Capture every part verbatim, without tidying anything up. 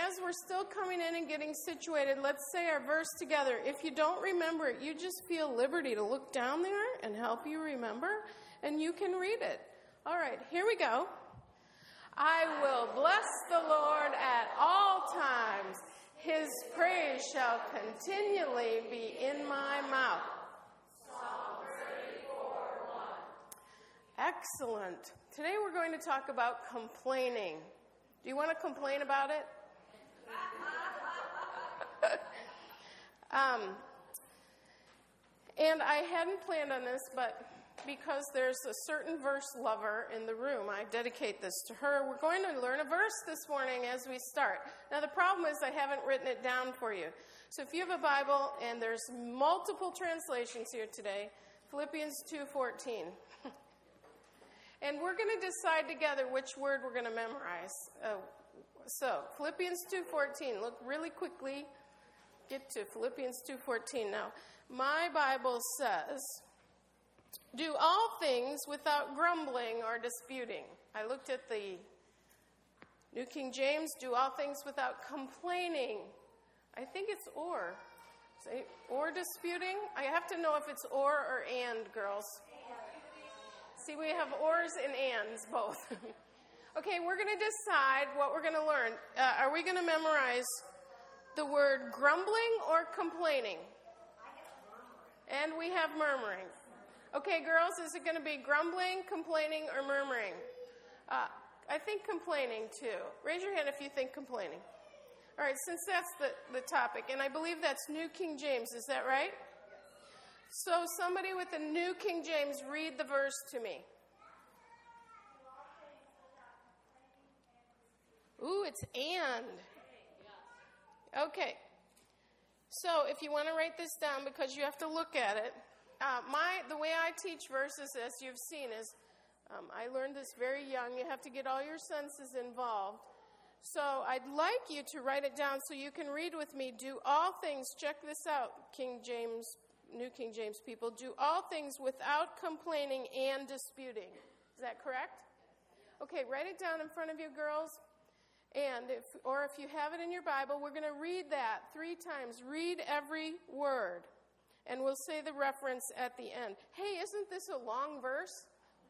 as we're still coming in and getting situated, let's say our verse together. If you don't remember it, you just feel liberty to look down there and help you remember, and you can read it. All right, here we go. I will bless the Lord at all times. His praise shall continually be in my mouth. Psalm thirty-four one. Excellent. Today we're going to talk about complaining. Do you want to complain about it? um, and I hadn't planned on this, but because there's a certain verse lover in the room, I dedicate this to her. We're going to learn a verse this morning as we start. Now, the problem is I haven't written it down for you. So if you have a Bible, and there's multiple translations here today, Philippians two fourteen. And we're going to decide together which word we're going to memorize. Uh, so, Philippians two fourteen. Look really quickly. Get to Philippians two fourteen. Now, my Bible says, do all things without grumbling or disputing. I looked at the New King James. Do all things without complaining. I think it's or. Say, or disputing. I have to know if it's or or and, girls. See, we have ors and ands, both. Okay, we're going to decide what we're going to learn. Uh, are we going to memorize the word grumbling or complaining? And we have murmuring. Okay, girls, is it going to be grumbling, complaining, or murmuring? Uh, I think complaining, too. Raise your hand if you think complaining. All right, since that's the, the topic, and I believe that's New King James, is that right? So somebody with the New King James, read the verse to me. Ooh, it's and. Okay. So if you want to write this down, because you have to look at it, uh, my the way I teach verses, as you've seen, is um, I learned this very young. You have to get all your senses involved. So I'd like you to write it down so you can read with me. Do all things, check this out, King James, New King James people, do all things without complaining and disputing. Is that correct? Okay, write it down in front of you, girls. And if, or if you have it in your Bible, we're going to read that three times. Read every word. And we'll say the reference at the end. Hey, isn't this a long verse?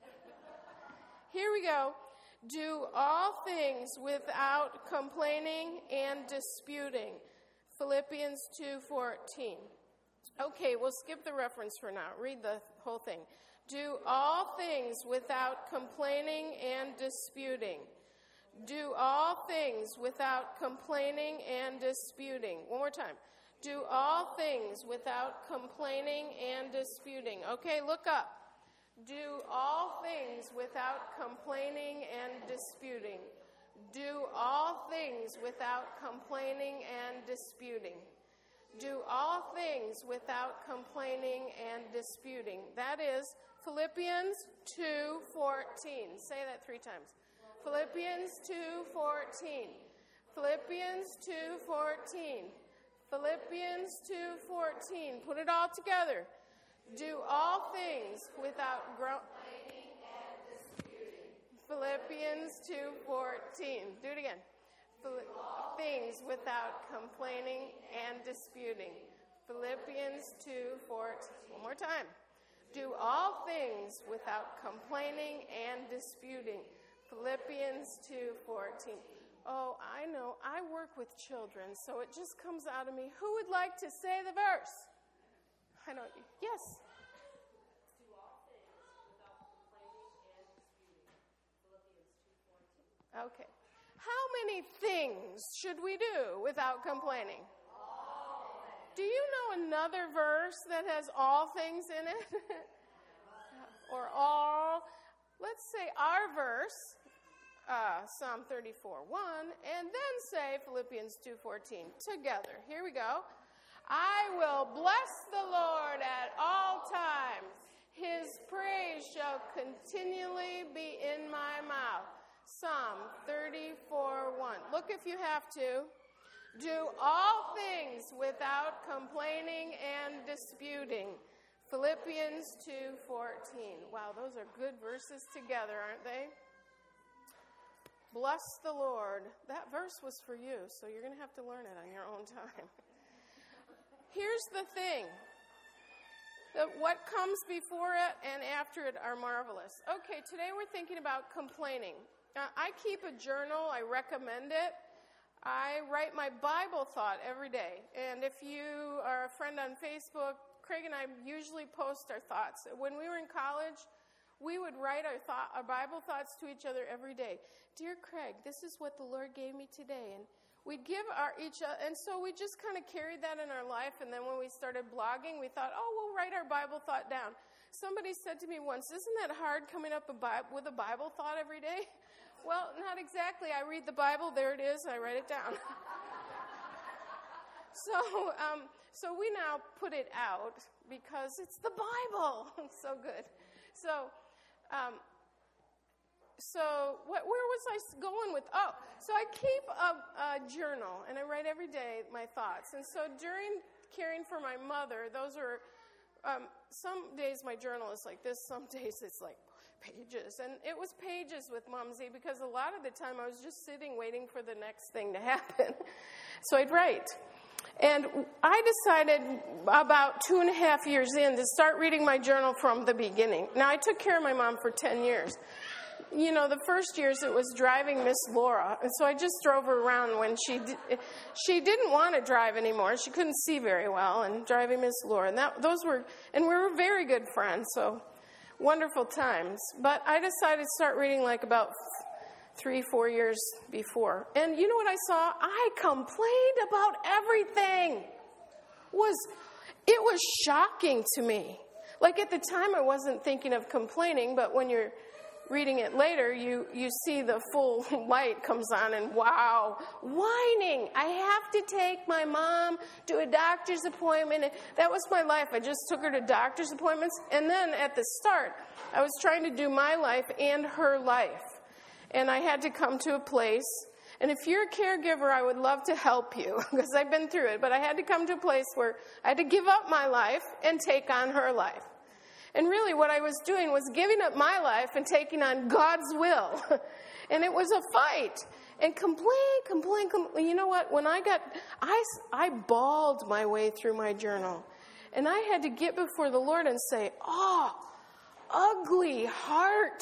Here we go. Do all things without complaining and disputing. Philippians two fourteen. Okay, we'll skip the reference for now. Read the whole thing. Do all things without complaining and disputing. Do all things without complaining and disputing. One more time. Do all things without complaining and disputing. Okay, look up. Do all things without complaining and disputing. Do all things without complaining and disputing. Do all things without complaining and disputing. That is Philippians two fourteen. Say that three times. Philippians two fourteen. Philippians two fourteen. Philippians two fourteen. Put it all together. Do all things without complaining and disputing. Philippians two fourteen. Do it again. Things without complaining and disputing. Philippians two fourteen. One more time. Do all things without complaining and disputing. Philippians two fourteen. Oh, I know. I work with children, so it just comes out of me. Who would like to say the verse? I don't. Yes. Do all things without complaining and disputing. Philippians two fourteen. Okay. How many things should we do without complaining? All. Do you know another verse that has all things in it? Or all? Let's say our verse, uh, Psalm thirty-four one, and then say Philippians two fourteen together. Here we go. I will bless the Lord at all times. His praise shall continually be in my mouth. Psalm thirty-four one. Look if you have to. Do all things without complaining and disputing. Philippians two fourteen. Wow, those are good verses together, aren't they? Bless the Lord. That verse was for you, so you're going to have to learn it on your own time. Here's the thing. That what comes before it and after it are marvelous. Okay, today we're thinking about complaining. Uh, I keep a journal. I recommend it. I write my Bible thought every day. And if you are a friend on Facebook, Craig and I usually post our thoughts. When we were in college, we would write our thought, our Bible thoughts to each other every day. Dear Craig, this is what the Lord gave me today. And we'd give our each other, and so we just kind of carried that in our life. And then when we started blogging, we thought, oh, we'll write our Bible thought down. Somebody said to me once, isn't that hard coming up a Bi- with a Bible thought every day? Well, not exactly. I read the Bible, there it is, and I write it down. so, um, so we now put it out because it's the Bible. It's so good. So, um, So what, where was I going with? Oh, so I keep a, a journal, and I write every day my thoughts. And so during caring for my mother, those were, um, some days my journal is like this, some days it's like pages. And it was pages with Mumsy because a lot of the time I was just sitting waiting for the next thing to happen. So I'd write. And I decided about two and a half years in to start reading my journal from the beginning. Now, I took care of my mom for ten years. You know, the first years it was driving Miss Laura, and so I just drove her around when she di- she didn't want to drive anymore. She couldn't see very well, and driving Miss Laura, and that those were, and we were very good friends, so wonderful times. But I decided to start reading like about three, four years before, and you know what I saw? I complained about everything. Was it was shocking to me. Like at the time, I wasn't thinking of complaining, but when you're reading it later, you, you see the full light comes on, and wow, whining. I have to take my mom to a doctor's appointment. And that was my life. I just took her to doctor's appointments. And then at the start, I was trying to do my life and her life. And I had to come to a place. And if you're a caregiver, I would love to help you because I've been through it. But I had to come to a place where I had to give up my life and take on her life. And really what I was doing was giving up my life and taking on God's will. And it was a fight. And complain, complain, complain. You know what? When I got, I, I bawled my way through my journal. And I had to get before the Lord and say, oh, ugly heart.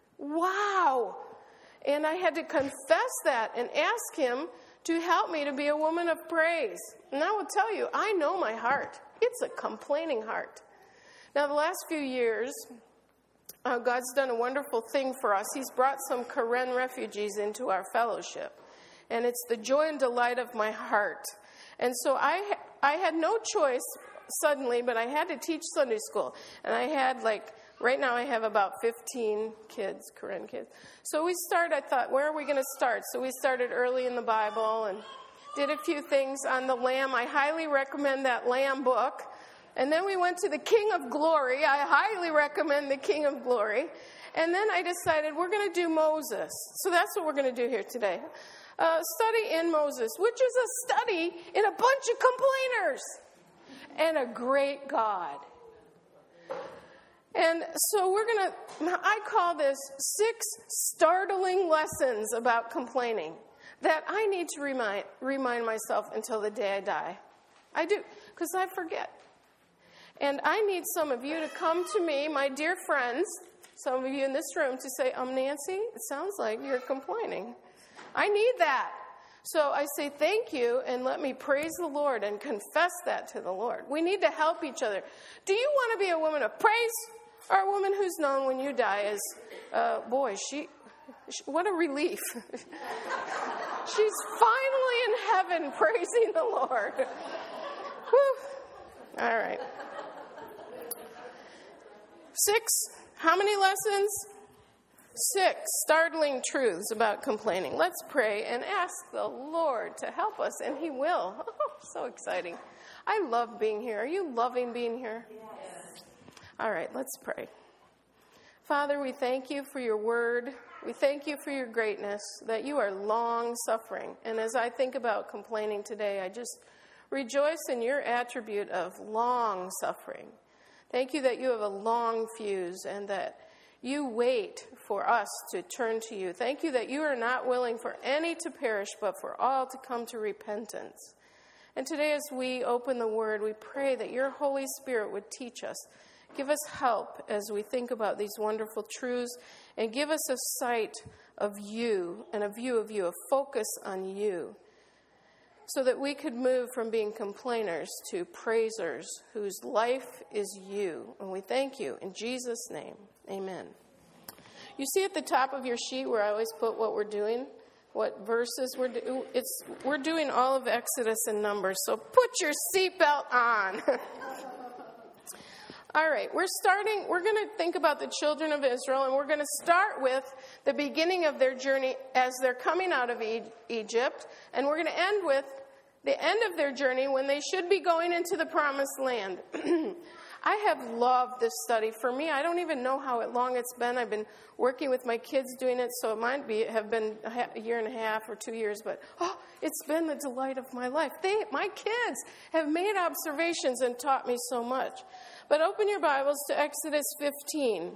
Wow. And I had to confess that and ask him to help me to be a woman of praise. And I will tell you, I know my heart. It's a complaining heart. Now, the last few years, uh, God's done a wonderful thing for us. He's brought some Karen refugees into our fellowship. And it's the joy and delight of my heart. And so I, ha- I had no choice suddenly, but I had to teach Sunday school. And I had like, right now I have about fifteen kids, Karen kids. So we started, I thought, where are we going to start? So we started early in the Bible and did a few things on the Lamb. I highly recommend that Lamb book. And then we went to the King of Glory. I highly recommend the King of Glory. And then I decided we're going to do Moses. So that's what we're going to do here today. Uh, study in Moses, which is a study in a bunch of complainers and a great God. And so we're going to, I call this six startling lessons about complaining that I need to remind, remind myself until the day I die. I do, because I forget. And I need some of you to come to me, my dear friends, some of you in this room, to say, um, Nancy, it sounds like you're complaining. I need that. So I say thank you, and let me praise the Lord and confess that to the Lord. We need to help each other. Do you want to be a woman of praise or a woman who's known when you die as, uh, boy, she, she, what a relief. She's finally in heaven praising the Lord. Whew. All right. Six, how many lessons? Six startling truths about complaining. Let's pray and ask the Lord to help us, and He will. Oh, so exciting. I love being here. Are you loving being here? Yes. All right, let's pray. Father, we thank you for your word. We thank you for your greatness, that you are long-suffering. And as I think about complaining today, I just rejoice in your attribute of long-suffering. Thank you that you have a long fuse and that You wait for us to turn to you. Thank you that you are not willing for any to perish, but for all to come to repentance. And today as we open the Word, we pray that your Holy Spirit would teach us. Give us help as we think about these wonderful truths, and give us a sight of you and a view of you, a focus on you, so that we could move from being complainers to praisers whose life is you. And we thank you in Jesus' name. Amen. You see at the top of your sheet where I always put what we're doing, what verses we're doing. It's we're doing all of Exodus and Numbers, so put your seatbelt on. All right, we're starting, we're going to think about the children of Israel, and we're going to start with the beginning of their journey as they're coming out of e- Egypt, and we're going to end with the end of their journey when they should be going into the promised land. I have loved this study. For me, I don't even know how long it's been. I've been working with my kids doing it, so it might be have been a year and a half or two years, but oh, it's been the delight of my life. They, my kids have made observations and taught me so much. But open your Bibles to Exodus fifteen.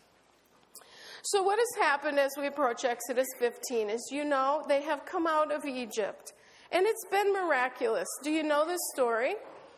So what has happened as we approach Exodus fifteen is, you know, they have come out of Egypt, and it's been miraculous. Do you know this story?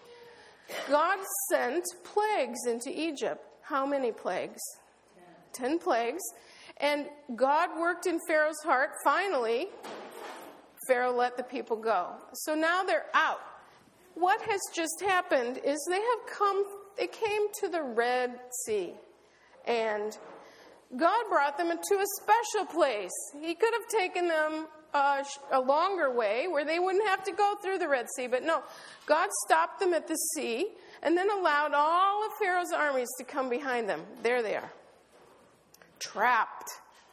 God sent plagues into Egypt. How many plagues? Ten. Ten plagues. And God worked in Pharaoh's heart. Finally, Pharaoh let the people go. So now they're out. What has just happened is they have come, they came to the Red Sea. And God brought them into a special place. He could have taken them uh, a longer way where they wouldn't have to go through the Red Sea. But no, God stopped them at the sea and then allowed all of Pharaoh's armies to come behind them. There they are. Trapped.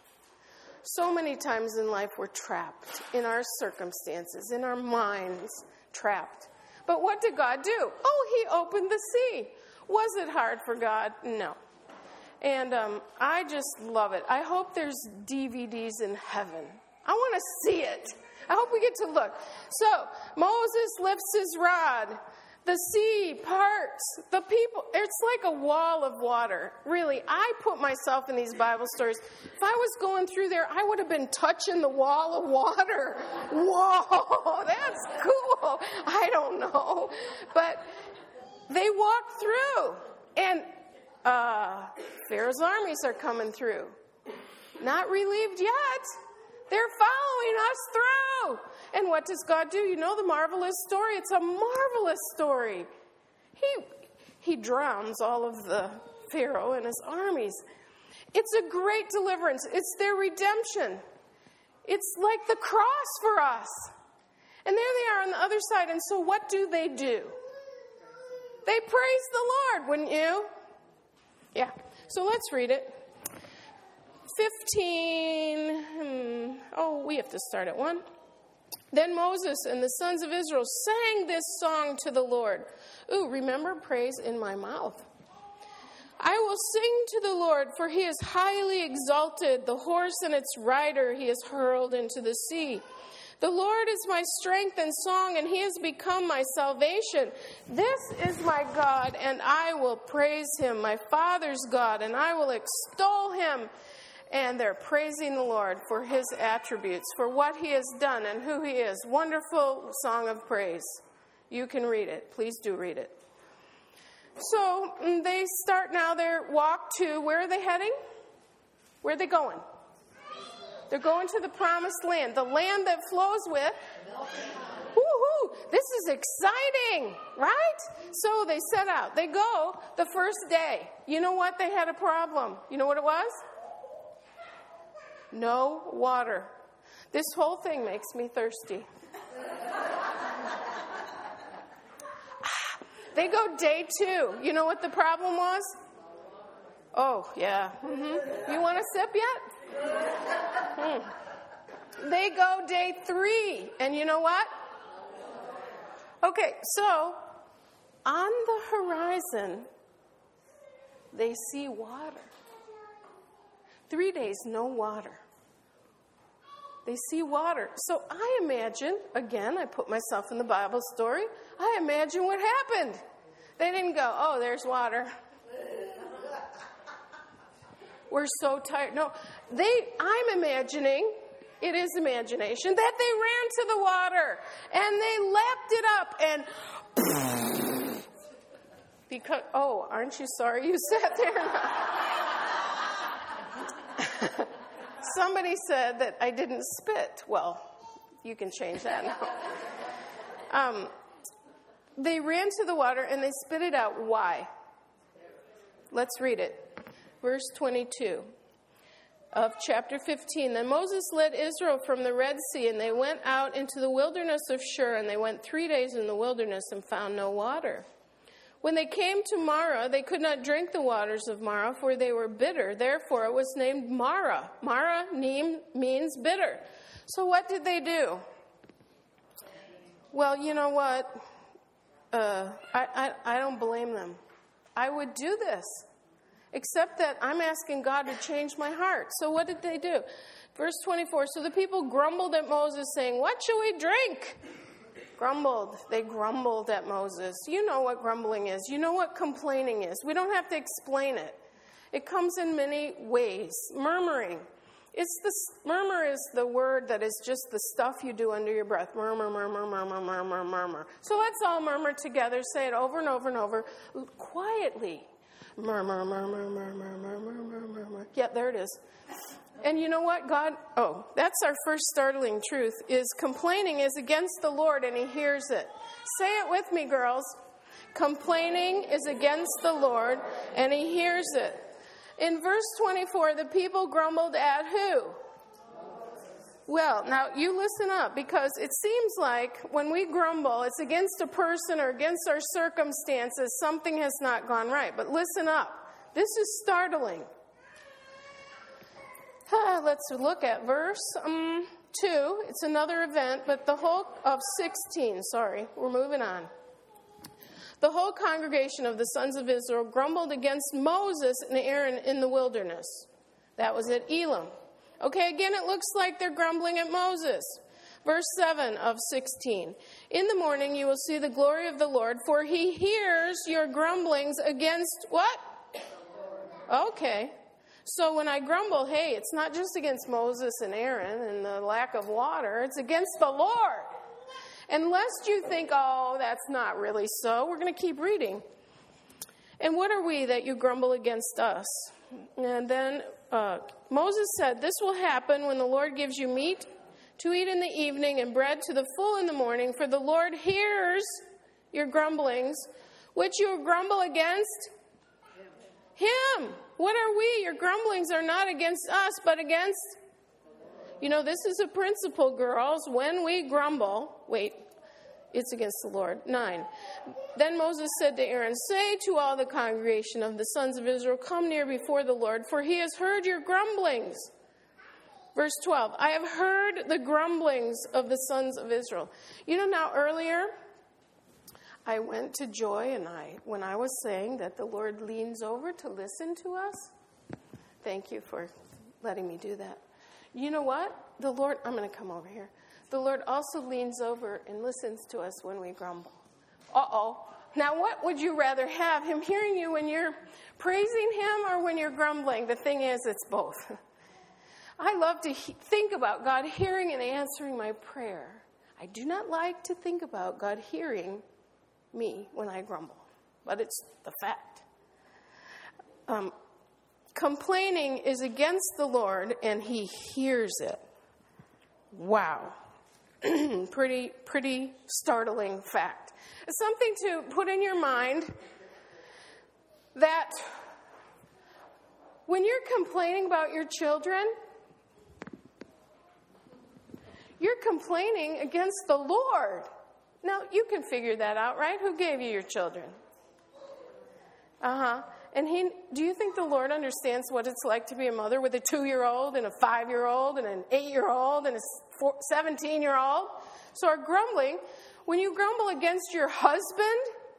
So many times in life we're trapped in our circumstances, in our minds, trapped. But what did God do? Oh, he opened the sea. Was it hard for God? No. And um, I just love it. I hope there's D V Ds in heaven. I want to see it. I hope we get to look. So, Moses lifts his rod. The sea parts. The people, it's like a wall of water. Really, I put myself in these Bible stories. If I was going through there, I would have been touching the wall of water. Whoa, that's cool. I don't know. But they walk through, and uh, Pharaoh's armies are coming through. Not relieved yet. They're following us through. And what does God do? You know the marvelous story. It's a marvelous story. He, he drowns all of the Pharaoh and his armies. It's a great deliverance. It's their redemption. It's like the cross for us. And there they are on the other side. And so what do they do? They praise the Lord, wouldn't you? Yeah. So let's read it. fifteen. Hmm, oh, we have to start at one. Then Moses and the sons of Israel sang this song to the Lord. Ooh, remember, praise in my mouth. I will sing to the Lord, for he is highly exalted. The horse and its rider he has hurled into the sea. The Lord is my strength and song, and he has become my salvation. This is my God, and I will praise him, my Father's God, and I will extol him. And they're praising the Lord for his attributes, for what he has done and who he is. Wonderful song of praise. You can read it. Please do read it. So they start now their walk to, where are they heading? Where are they going? They're going to the promised land, the land that flows with. Woohoo! This is exciting, right? So they set out. They go the first day. You know what? They had a problem. You know what it was? No water. This whole thing makes me thirsty. They go day two. You know what the problem was? Oh, yeah. Mm-hmm. You want a sip yet? Mm. They go day three. And you know what? Okay, so on the horizon, they see water. Three days, no water. They see water. So I imagine, again, I put myself in the Bible story, I imagine what happened. They didn't go, oh, there's water. we're so tired. No, they, I'm imagining, it is imagination, that they ran to the water and they lapped it up and because, oh, aren't you sorry you sat there? Somebody said that I didn't spit. Well, you can change that now. Um, they ran to the water and they spit it out. Why? Let's read it. Verse twenty-two of chapter fifteen. Then Moses led Israel from the Red Sea, and they went out into the wilderness of Shur, and they went three days in the wilderness and found no water. When they came to Marah, they could not drink the waters of Marah, for they were bitter. Therefore it was named Marah. Marah means bitter. So what did they do? Well, you know what? Uh, I, I, I don't blame them. I would do this, except that I'm asking God to change my heart. So what did they do? Verse twenty-four, so the people grumbled at Moses, saying, what shall we drink? Grumbled. They grumbled at Moses. You know what grumbling is. You know what complaining is. We don't have to explain it. It comes in many ways. Murmuring. It's the murmur is the word that is just the stuff you do under your breath. Murmur, murmur, murmur, murmur, murmur. So let's all murmur together. Say it over and over and over quietly. Murmur, murmur, murmur, murmur, murmur, murmur. Yeah, there it is. And you know what? God, oh, that's our first startling truth, is complaining is against the Lord and he hears it. Say it with me, girls. Complaining is against the Lord and he hears it. In verse twenty-four, the people grumbled at who? Well, now you listen up, because it seems like when we grumble, it's against a person or against our circumstances. Something has not gone right. But listen up. This is startling. Uh, let's look at verse um, two. It's another event, but the whole of sixteen. Sorry, we're moving on. The whole congregation of the sons of Israel grumbled against Moses and Aaron in the wilderness. That was at Elim. Okay, again, it looks like they're grumbling at Moses. Verse seven of sixteen. In the morning you will see the glory of the Lord, for he hears your grumblings against what? Okay. So when I grumble, hey, it's not just against Moses and Aaron and the lack of water. It's against the Lord. And lest you think, oh, that's not really so, we're going to keep reading. And what are we that you grumble against us? And then uh, Moses said, this will happen when the Lord gives you meat to eat in the evening and bread to the full in the morning, for the Lord hears your grumblings, which you grumble against him. What are we? Your grumblings are not against us, but against... You know, this is a principle, girls. When we grumble, wait, it's against the Lord. Nine. Then Moses said to Aaron, say to all the congregation of the sons of Israel, come near before the Lord, for he has heard your grumblings. Verse twelve, I have heard the grumblings of the sons of Israel. You know, now earlier, I went to Joy, and I, when I was saying that the Lord leans over to listen to us, thank you for letting me do that. You know what? The Lord, I'm going to come over here. The Lord also leans over and listens to us when we grumble. Uh-oh. Now, what would you rather have? Him hearing you when you're praising him or when you're grumbling? The thing is, it's both. I love to he- think about God hearing and answering my prayer. I do not like to think about God hearing me when I grumble, but it's the fact. Um, complaining is against the Lord, and he hears it. Wow. pretty, pretty startling fact. It's something to put in your mind that when you're complaining about your children, you're complaining against the Lord. Now, you can figure that out, right? Who gave you your children? Uh-huh. And he, do you think the Lord understands what it's like to be a mother with a two-year-old and a five-year-old and an eight-year-old and a seventeen-year-old? So our grumbling, when you grumble against your husband,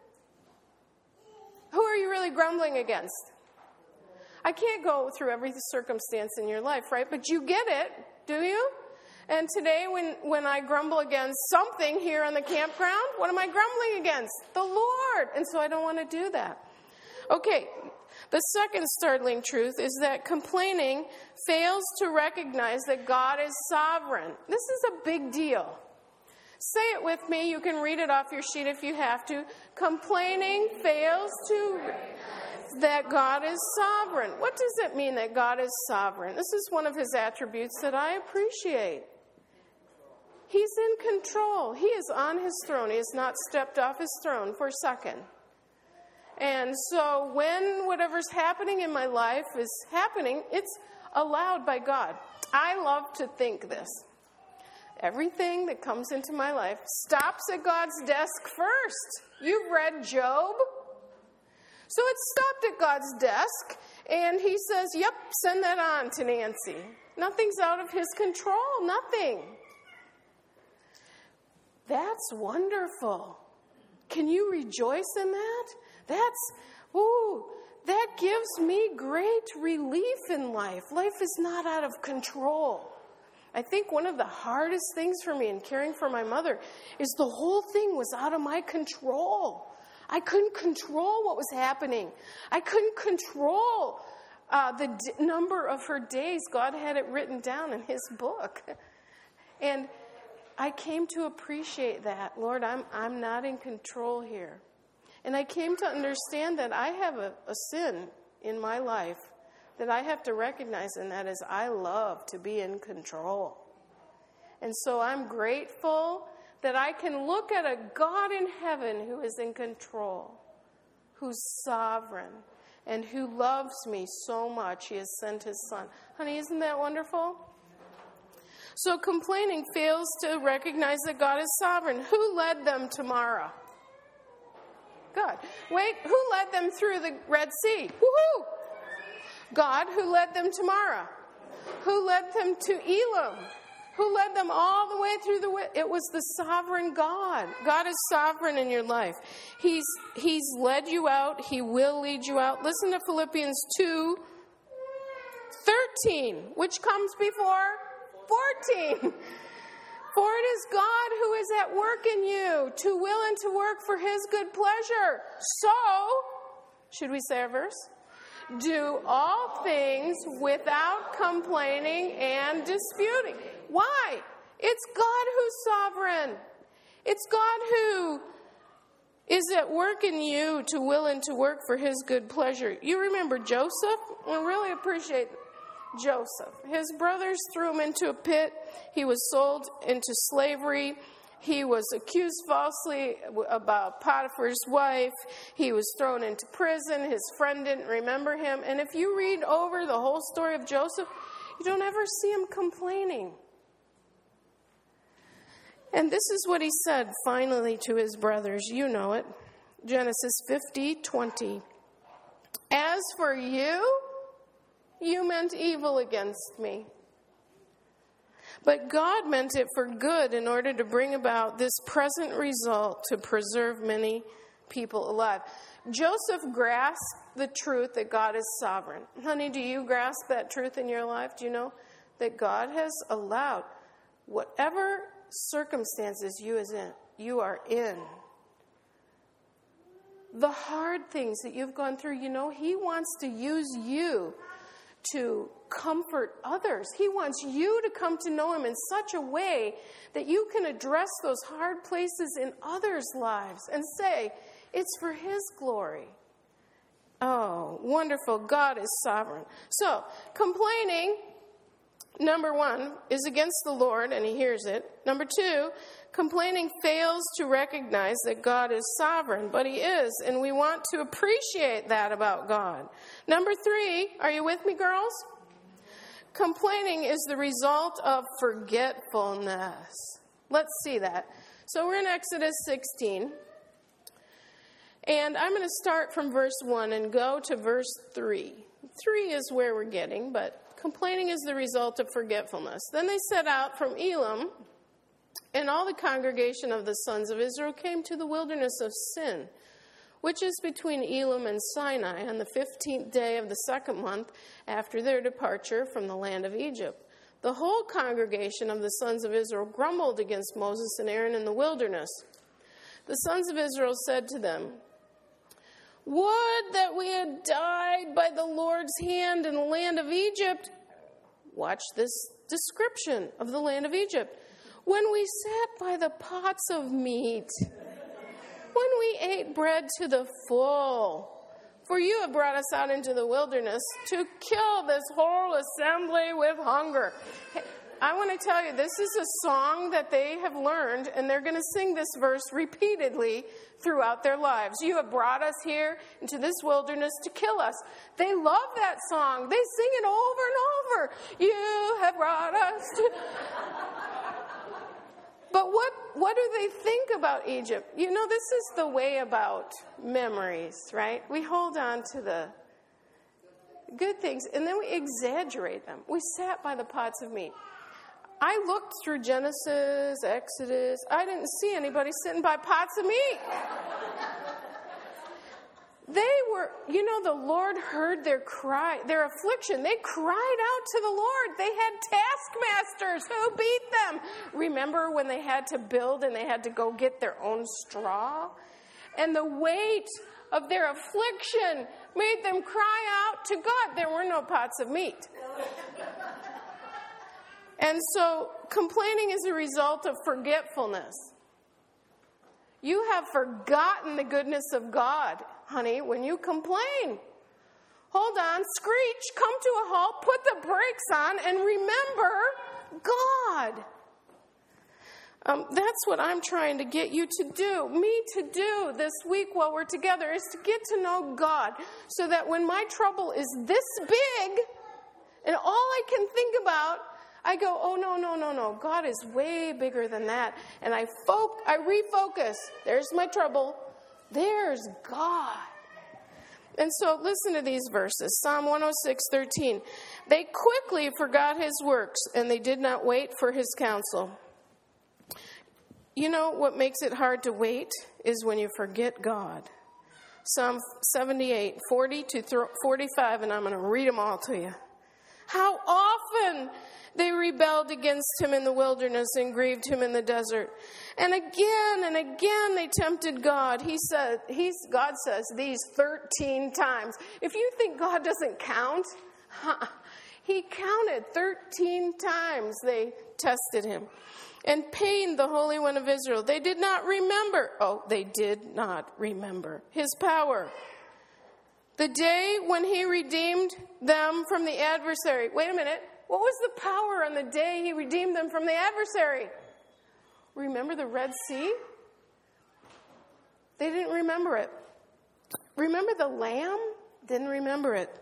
who are you really grumbling against? I can't go through every circumstance in your life, right? But you get it, do you? And today when, when I grumble against something here on the campground, what am I grumbling against? The Lord. And so I don't want to do that. Okay, The second startling truth is that complaining fails to recognize that God is sovereign. This is a big deal. Say it with me. You can read it off your sheet if you have to. Complaining fails to recognize that God is sovereign. What does it mean that God is sovereign? This is one of his attributes that I appreciate. He's in control. He is on his throne. He has not stepped off his throne for a second. And so when whatever's happening in my life is happening, it's allowed by God. I love to think this. Everything that comes into my life stops at God's desk first. You've read Job. So it stopped at God's desk, and he says, yep, send that on to Nancy. Nothing's out of his control, nothing. That's wonderful. Can you rejoice in that? That's, ooh, that gives me great relief in life. Life is not out of control. I think one of the hardest things for me in caring for my mother is the whole thing was out of my control. I couldn't control what was happening. I couldn't control uh, the d- number of her days. God had it written down in his book. And I came to appreciate that. Lord, I'm I'm not in control here. And I came to understand that I have a, a sin in my life that I have to recognize, and that is I love to be in control. And so I'm grateful that I can look at a God in heaven who is in control, who's sovereign, and who loves me so much he has sent his son. Honey, isn't that wonderful? So complaining fails to recognize that God is sovereign. Who led them to Mara? God. Wait, who led them through the Red Sea? Woohoo! God. Who led them to Mara? Who led them to Elam? Who led them all the way through the... It was the sovereign God. God is sovereign in your life. He's, he's led you out. He will lead you out. Listen to Philippians two thirteen, which comes before fourteen. For it is God who is at work in you, to will and to work for his good pleasure. So, should we say our verse? Do all things without complaining and disputing. Why? It's God who's sovereign. It's God who is at work in you to will and to work for his good pleasure. You remember Joseph? I really appreciate Joseph. His brothers threw him into a pit. He was sold into slavery. He was accused falsely about Potiphar's wife. He was thrown into prison. His friend didn't remember him. And if you read over the whole story of Joseph, you don't ever see him complaining. And this is what he said finally to his brothers. You know it. Genesis fifty twenty. As for you, you meant evil against me. But God meant it for good in order to bring about this present result to preserve many people alive. Joseph grasped the truth that God is sovereign. Honey, do you grasp that truth in your life? Do you know that God has allowed whatever circumstances you is in, you are in, the hard things that you've gone through, you know, he wants to use you to comfort others. He wants you to come to know him in such a way that you can address those hard places in others' lives and say, it's for his glory. Oh, wonderful. God is sovereign. So, complaining, number one, is against the Lord, and he hears it. Number two, complaining fails to recognize that God is sovereign, but he is, and we want to appreciate that about God. Number three, are you with me, girls? Complaining is the result of forgetfulness. Let's see that. So we're in Exodus sixteen, and I'm going to start from verse one and go to verse three. three is where we're getting, but complaining is the result of forgetfulness. Then they set out from Elam, and all the congregation of the sons of Israel came to the wilderness of Sin, which is between Elam and Sinai, on the fifteenth day of the second month after their departure from the land of Egypt. The whole congregation of the sons of Israel grumbled against Moses and Aaron in the wilderness. The sons of Israel said to them, Would that we had died by the Lord's hand in the land of Egypt. Watch this description of the land of Egypt. When we sat by the pots of meat, when we ate bread to the full. For you have brought us out into the wilderness to kill this whole assembly with hunger. I want to tell you, this is a song that they have learned, and they're going to sing this verse repeatedly throughout their lives. You have brought us here into this wilderness to kill us. They love that song. They sing it over and over. You have brought us to... But what, what do they think about Egypt? You know, this is the way about memories, right? We hold on to the good things, and then we exaggerate them. We sat by the pots of meat. I looked through Genesis, Exodus. I didn't see anybody sitting by pots of meat. They were, you know, the Lord heard their cry, their affliction. They cried out to the Lord. They had taskmasters who beat them. Remember when they had to build and they had to go get their own straw? And the weight of their affliction made them cry out to God. There were no pots of meat. And so complaining is a result of forgetfulness. You have forgotten the goodness of God, honey, when you complain. Hold on, screech, come to a halt, put the brakes on, and remember God. Um, that's what I'm trying to get you to do, me to do this week while we're together, is to get to know God so that when my trouble is this big and all I can think about, I go, oh, no, no, no, no. God is way bigger than that. And I fo- I refocus. There's my trouble. There's God. And so listen to these verses. Psalm one oh six, thirteen. They quickly forgot his works, and they did not wait for his counsel. You know what makes it hard to wait is when you forget God. Psalm seventy-eight, forty to forty-five, and I'm going to read them all to you. How often they rebelled against him in the wilderness and grieved him in the desert. And again and again they tempted God. He said, he's, God says these thirteen times. If you think God doesn't count, huh, he counted thirteen times they tested him. And pained the Holy One of Israel. They did not remember. Oh, they did not remember his power. The day when he redeemed them from the adversary. Wait a minute. What was the power on the day he redeemed them from the adversary? Remember the Red Sea? They didn't remember it. Remember the lamb? Didn't remember it.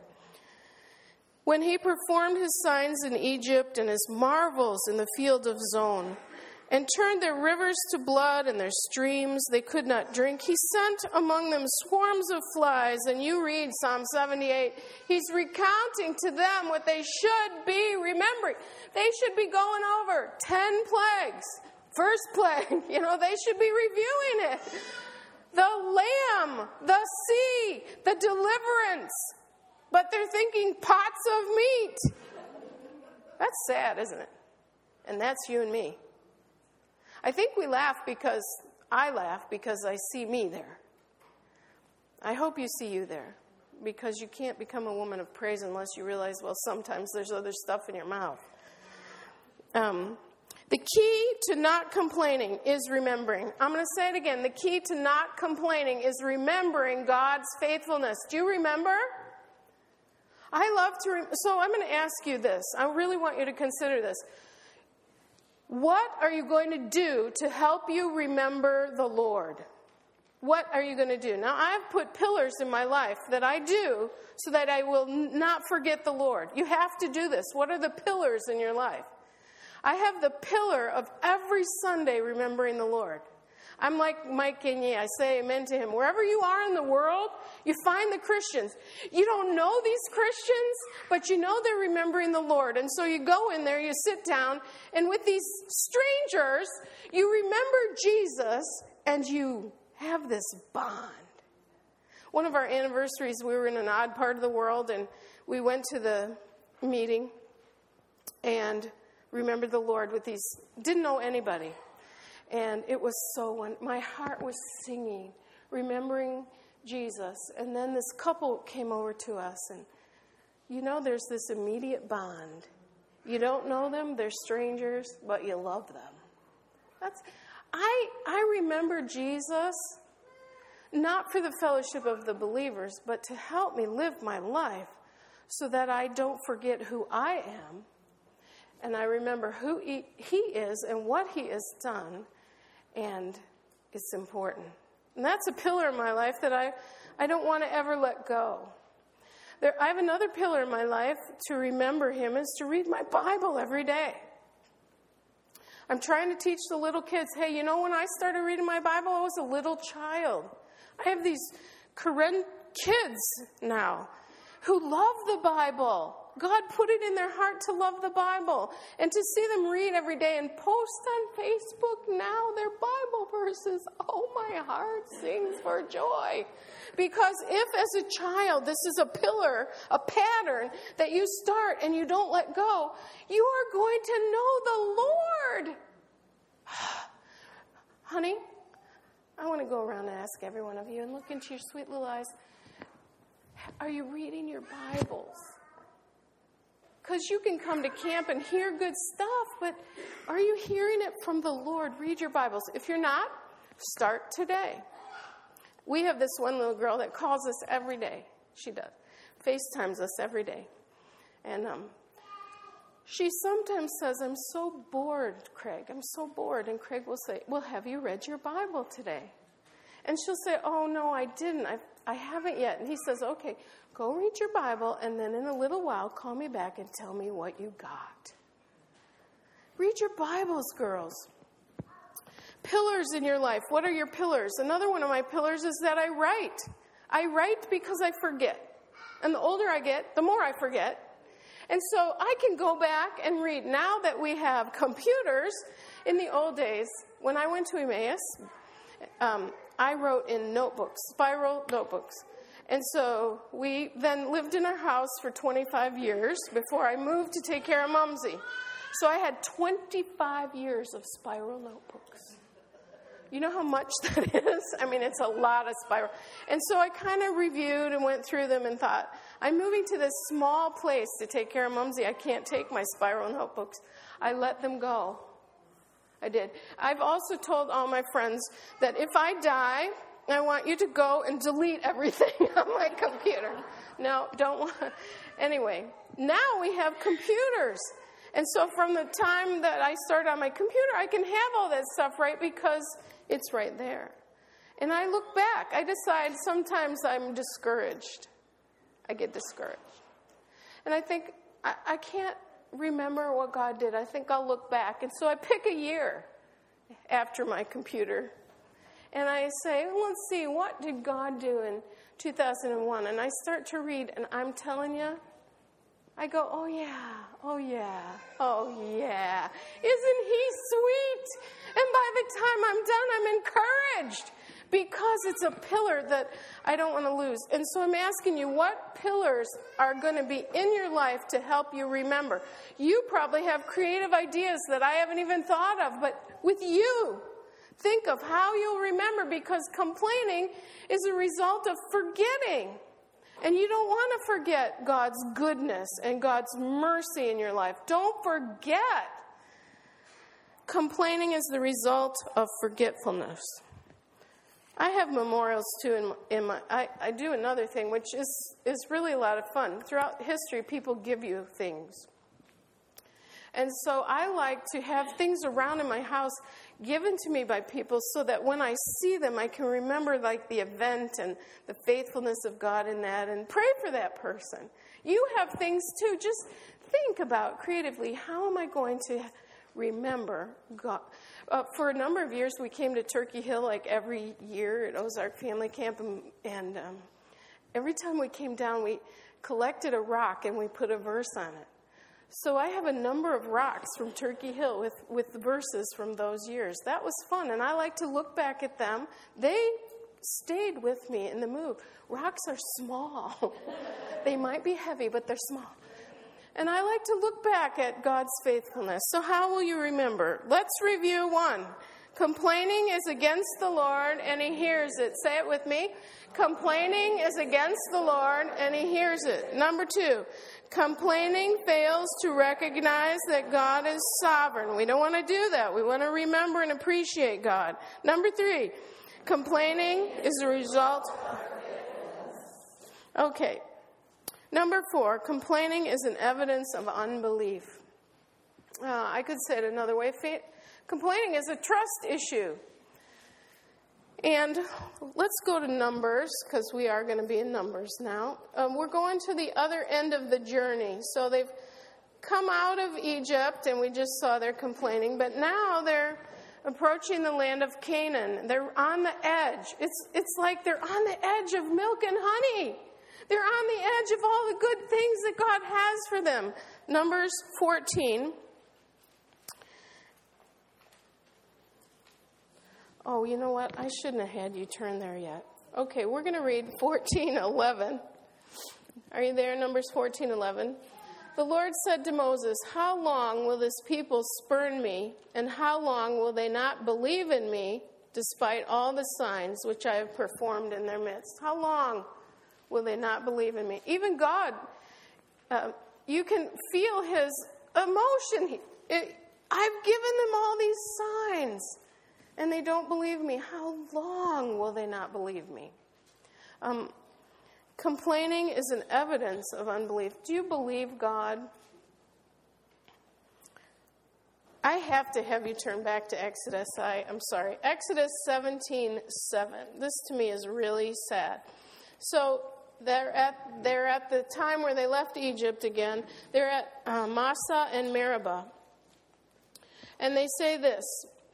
When he performed his signs in Egypt and his marvels in the field of Zon, and turned their rivers to blood and their streams they could not drink, he sent among them swarms of flies. And you read Psalm seventy-eight, he's recounting to them what they should be remembering. They should be going over ten plagues. First plague, you know, they should be reviewing it. The lamb, the sea, the deliverance. But they're thinking pots of meat. That's sad, isn't it? And that's you and me. I think we laugh because I laugh because I see me there. I hope you see you there, because you can't become a woman of praise unless you realize, well, sometimes there's other stuff in your mouth. Um, the key to not complaining is remembering. I'm going to say it again. The key to not complaining is remembering God's faithfulness. Do you remember? I love to, re- so I'm going to ask you this. I really want you to consider this. What are you going to do to help you remember the Lord? What are you going to do? Now, I've put pillars in my life that I do so that I will not forget the Lord. You have to do this. What are the pillars in your life? I have the pillar of every Sunday remembering the Lord. I'm like Mike Gagne. I say amen to him. Wherever you are in the world, you find the Christians. You don't know these Christians, but you know they're remembering the Lord. And so you go in there, you sit down, and with these strangers, you remember Jesus, and you have this bond. One of our anniversaries, we were in an odd part of the world, and we went to the meeting and remembered the Lord with these, didn't know anybody. And it was so, my heart was singing, remembering Jesus. And then this couple came over to us, and you know, there's this immediate bond. You don't know them, they're strangers, but you love them. That's I I remember Jesus not for the fellowship of the believers, but to help me live my life so that I don't forget who I am, and I remember who he, he is and what he has done, and it's important. And that's a pillar in my life that I, I don't want to ever let go. There, I have another pillar in my life to remember him is to read my Bible every day. I'm trying to teach the little kids, hey, you know, when I started reading my Bible, I was a little child. I have these Karen kids now who love the Bible. God put it in their heart to love the Bible. And to see them read every day and post on Facebook now their Bible verses. Oh, my heart sings for joy. Because if as a child this is a pillar, a pattern that you start and you don't let go, you are going to know the Lord. Honey, I want to go around and ask every one of you and look into your sweet little eyes. Are you reading your Bibles? Because you can come to camp and hear good stuff, but are you hearing it from the Lord? Read your Bibles. If you're not, start today. We have this one little girl that calls us every day. She does. FaceTimes us every day. And um, she sometimes says, I'm so bored, Craig. I'm so bored. And Craig will say, well, have you read your Bible today? And she'll say, oh, no, I didn't. I, I haven't yet. And he says, okay, go read your Bible, and then in a little while, call me back and tell me what you got. Read your Bibles, girls. Pillars in your life. What are your pillars? Another one of my pillars is that I write. I write because I forget. And the older I get, the more I forget. And so I can go back and read. Now that we have computers, in the old days, when I went to Emmaus, um, I wrote in notebooks, spiral notebooks. And so we then lived in our house for twenty-five years before I moved to take care of Mumsy. So I had twenty-five years of spiral notebooks. You know how much that is? I mean, it's a lot of spiral. And so I kind of reviewed and went through them and thought, I'm moving to this small place to take care of Mumsy. I can't take my spiral notebooks. I let them go. I did. I've also told all my friends that if I die, I want you to go and delete everything on my computer. No, don't want. Anyway, now we have computers. And so from the time that I start on my computer, I can have all that stuff right because it's right there. And I look back. I decide sometimes I'm discouraged. I get discouraged. And I think, I, I can't remember what God did. I think I'll look back. And so I pick a year after my computer. And I say, well, let's see, what did God do in two thousand one? And I start to read, and I'm telling you, I go, oh, yeah, oh, yeah, oh, yeah. Isn't he sweet? And by the time I'm done, I'm encouraged because it's a pillar that I don't want to lose. And so I'm asking you, what pillars are going to be in your life to help you remember? You probably have creative ideas that I haven't even thought of, but with you, think of how you'll remember, because complaining is a result of forgetting. And you don't want to forget God's goodness and God's mercy in your life. Don't forget. Complaining is the result of forgetfulness. I have memorials too in my, in my I, I do another thing, which is, is really a lot of fun. Throughout history, people give you things. And so I like to have things around in my house given to me by people so that when I see them, I can remember like the event and the faithfulness of God in that and pray for that person. You have things too. Just think about creatively, how am I going to remember God? Uh, for a number of years, we came to Turkey Hill like every year at Ozark Family Camp, and, and um, every time we came down, we collected a rock and we put a verse on it. So I have a number of rocks from Turkey Hill with, with the verses from those years. That was fun, and I like to look back at them. They stayed with me in the move. Rocks are small. They might be heavy, but they're small. And I like to look back at God's faithfulness. So how will you remember? Let's review one. Complaining is against the Lord, and he hears it. Say it with me. Complaining is against the Lord, and he hears it. Number two, complaining fails to recognize that God is sovereign. We don't want to do that. We want to remember and appreciate God. Number three, complaining is a result. Okay. Number four, complaining is an evidence of unbelief. Uh, I could say it another way. Complaining is a trust issue. And let's go to Numbers, because we are going to be in Numbers now. Um, we're going to the other end of the journey. So they've come out of Egypt, and we just saw they're complaining. But now they're approaching the land of Canaan. They're on the edge. It's, it's like they're on the edge of milk and honey. They're on the edge of all the good things that God has for them. Numbers fourteen. Oh, you know what? I shouldn't have had you turn there yet. Okay, we're going to read fourteen eleven. Are you there? Numbers fourteen eleven. The Lord said to Moses, "How long will this people spurn me, and how long will they not believe in me, despite all the signs which I have performed in their midst?" How long will they not believe in me? Even God, uh, you can feel his emotion. It, I've given them all these signs, and they don't believe me. How long will they not believe me? Um, complaining is an evidence of unbelief. Do you believe God? I have to have you turn back to Exodus. I, I'm sorry. Exodus seventeen seven. This to me is really sad. So they're at, they're at the time where they left Egypt again. They're at uh, Massah and Meribah. And they say this.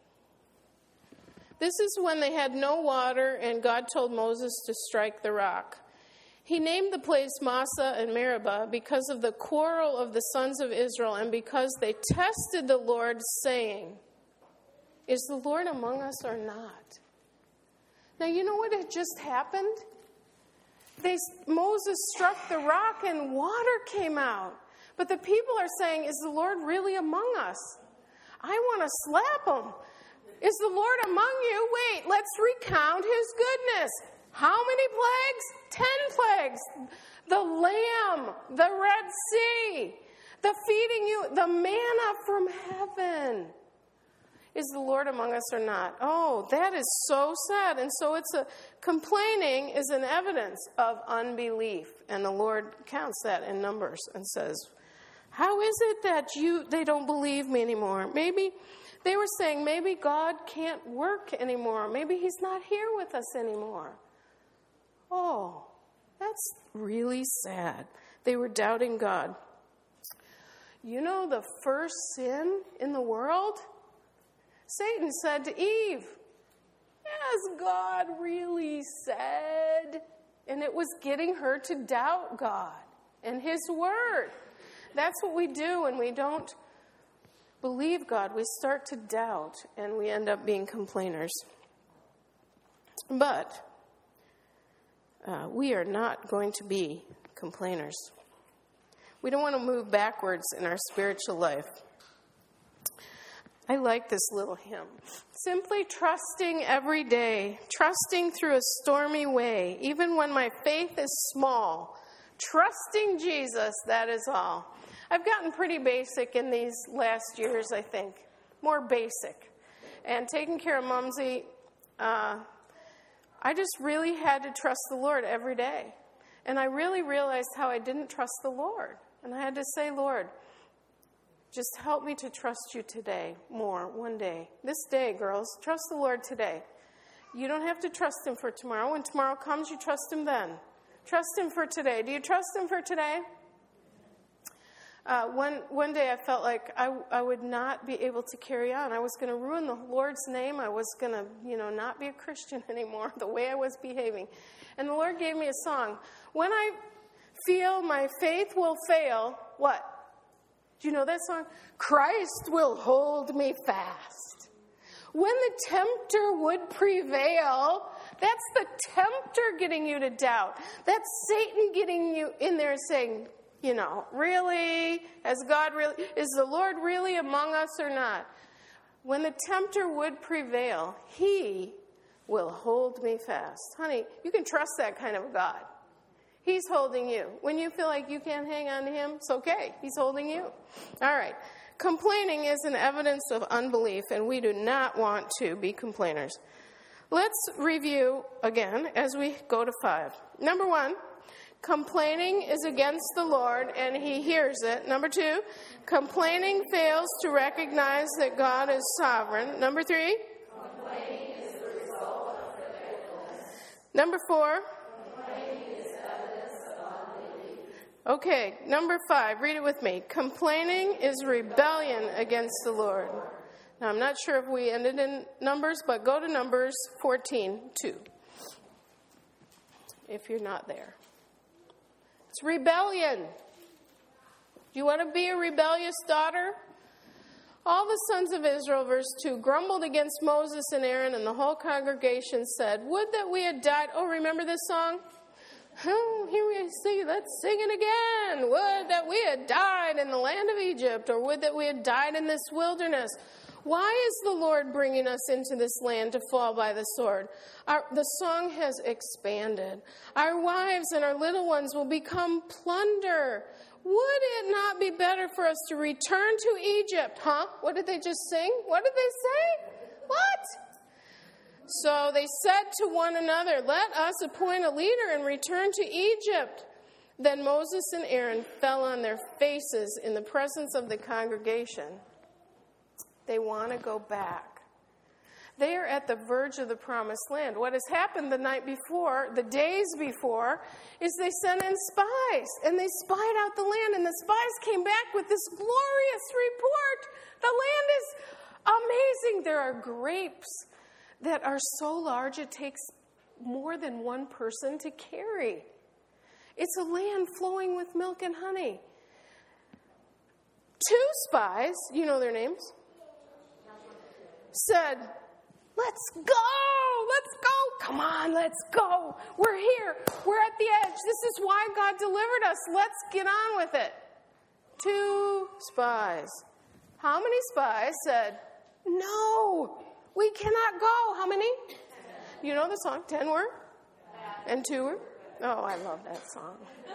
This is when they had no water, and God told Moses to strike the rock. He named the place Massah and Meribah because of the quarrel of the sons of Israel and because they tested the Lord, saying, "Is the Lord among us or not?" Now, you know what had just happened? They, Moses struck the rock and water came out. But the people are saying, "Is the Lord really among us? I want to slap him. Is the Lord among you? Wait, let's recount his goodness. How many plagues? Ten plagues. The lamb, the Red Sea, the feeding you, the manna from heaven. Is the Lord among us or not?" Oh, that is so sad. And so it's a complaining is an evidence of unbelief. And the Lord counts that in Numbers and says, "How is it that you they don't believe me anymore?" Maybe they were saying, maybe God can't work anymore. Maybe he's not here with us anymore. Oh, that's really sad. They were doubting God. You know the first sin in the world? Satan said to Eve, "Has God really said?" And it was getting her to doubt God and his word. That's what we do when we don't believe God. We start to doubt, and we end up being complainers. But uh, we are not going to be complainers. We don't want to move backwards in our spiritual life. I like this little hymn. Simply trusting every day, trusting through a stormy way, even when my faith is small. Trusting Jesus, that is all. I've gotten pretty basic in these last years, I think. More basic. And taking care of Mumsy, uh, I just really had to trust the Lord every day. And I really realized how I didn't trust the Lord. And I had to say, "Lord, just help me to trust you today more, one day. This day, girls, trust the Lord today. You don't have to trust him for tomorrow. When tomorrow comes, you trust him then. Trust him for today. Do you trust him for today?" Uh, one one day I felt like I, I would not be able to carry on. I was going to ruin the Lord's name. I was going to, you know, not be a Christian anymore, the way I was behaving. And the Lord gave me a song. When I feel my faith will fail, what? Do you know that song? Christ will hold me fast. When the tempter would prevail, that's the tempter getting you to doubt. That's Satan getting you in there saying, you know, really? Has God really, is the Lord really among us or not? When the tempter would prevail, he will hold me fast. Honey, you can trust that kind of a God. He's holding you. When you feel like you can't hang on to him, it's okay. He's holding you. All right. Complaining is an evidence of unbelief, and we do not want to be complainers. Let's review again as we go to five. Number one, complaining is against the Lord, and he hears it. Number two, complaining fails to recognize that God is sovereign. Number three, complaining is the result of forgetfulness. Number four, complaining is evidence of unbelief. Okay, number five, read it with me. Complaining is rebellion against the Lord. Now, I'm not sure if we ended in Numbers, but go to Numbers fourteen two, if you're not there. It's rebellion. Do you want to be a rebellious daughter? All the sons of Israel, verse two, grumbled against Moses and Aaron, and the whole congregation said, would that we had died. Oh, remember this song? Oh, here we sing. Let's sing it again. Would that we had died in the land of Egypt, or would that we had died in this wilderness. Why is the Lord bringing us into this land to fall by the sword? Our, the song has expanded. Our wives and our little ones will become plunder. Would it not be better for us to return to Egypt? Huh? What did they just sing? What did they say? What? So they said to one another, let us appoint a leader and return to Egypt. Then Moses and Aaron fell on their faces in the presence of the congregation. They want to go back. They are at the verge of the promised land. What has happened the night before, the days before, is they sent in spies, and they spied out the land, and the spies came back with this glorious report. The land is amazing. There are grapes that are so large it takes more than one person to carry. It's a land flowing with milk and honey. Two spies, you know their names, said, let's go, let's go, come on, let's go. We're here, we're at the edge. This is why God delivered us. Let's get on with it. Two spies. How many spies said, no, we cannot go? How many? You know the song, ten were? And two were? Oh, I love that song.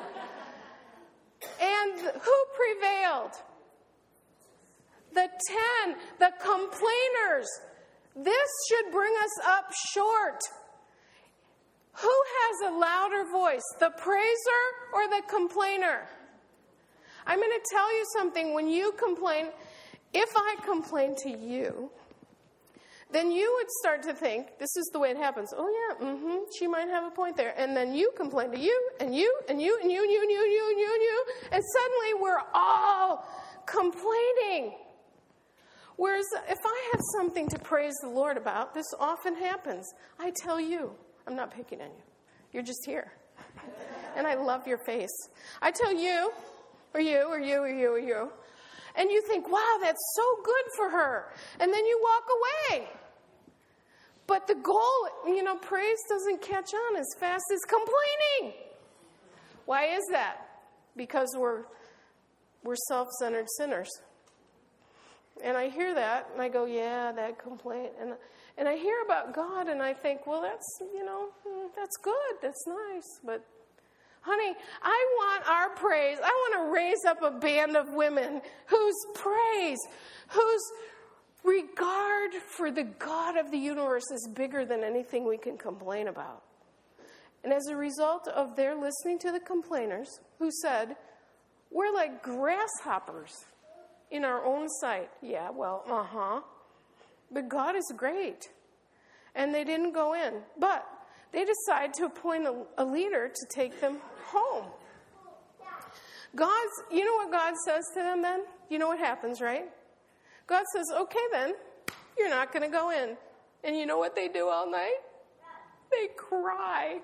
And who prevailed? The ten, the complainers. This should bring us up short. Who has a louder voice, the praiser or the complainer? I'm going to tell you something. When you complain, if I complain to you, then you would start to think, this is the way it happens. Oh, yeah, mm-hmm, she might have a point there. And then you complain to you, and you, and you, and you, and you, and you, and you, and you, and you. And suddenly we're all complaining. Whereas if I have something to praise the Lord about, this often happens. I tell you, I'm not picking on you. You're just here. And I love your face. I tell you, or you, or you, or you, or you. And you think, wow, that's so good for her. And then you walk away. But the goal, you know, praise doesn't catch on as fast as complaining. Why is that? Because we're we're self-centered sinners. And I hear that, and I go, yeah, that complaint. And and I hear about God, and I think, well, that's, you know, that's good. That's nice. But, honey, I want our praise. I want to raise up a band of women whose praise, whose regard for the God of the universe is bigger than anything we can complain about. And as a result of their listening to the complainers who said, we're like grasshoppers in our own sight. Yeah, well, uh-huh. But God is great. And they didn't go in. But they decided to appoint a, a leader to take them home. God's, you know what God says to them then? You know what happens, right? God says, okay then, you're not going to go in. And you know what they do all night? They cry.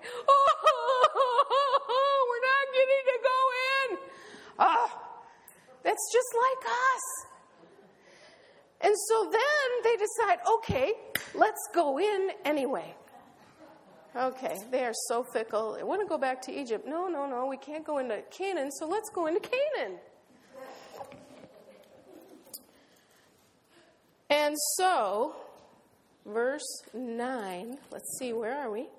Oh, we're not getting to go in. Oh, that's just like us. And so then they decide, okay, let's go in anyway. Okay, they are so fickle. They want to go back to Egypt. No, no, no, we can't go into Canaan, so let's go into Canaan. And so, verse nine, let's see, where are we?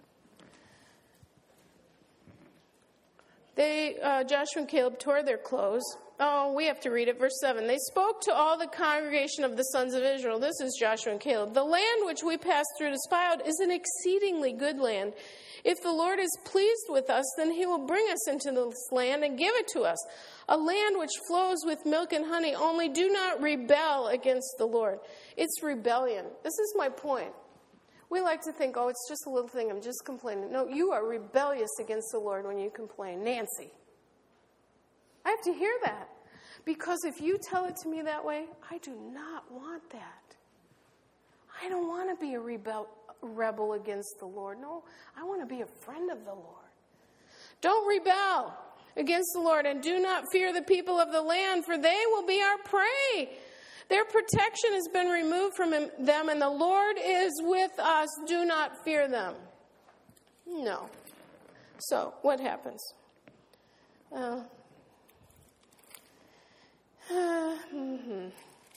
They, uh, Joshua and Caleb tore their clothes. Oh, we have to read it. Verse seven. They spoke to all the congregation of the sons of Israel. This is Joshua and Caleb. The land which we passed through to spy out is an exceedingly good land. If the Lord is pleased with us, then he will bring us into this land and give it to us. A land which flows with milk and honey, only do not rebel against the Lord. It's rebellion. This is my point. We like to think, oh, it's just a little thing, I'm just complaining. No, you are rebellious against the Lord when you complain. Nancy. I have to hear that. Because if you tell it to me that way, I do not want that. I don't want to be a rebel, rebel against the Lord. No, I want to be a friend of the Lord. Don't rebel against the Lord, and do not fear the people of the land, for they will be our prey. Their protection has been removed from them, and the Lord is with us. Do not fear them. No. So, what happens? Uh, uh, mm-hmm.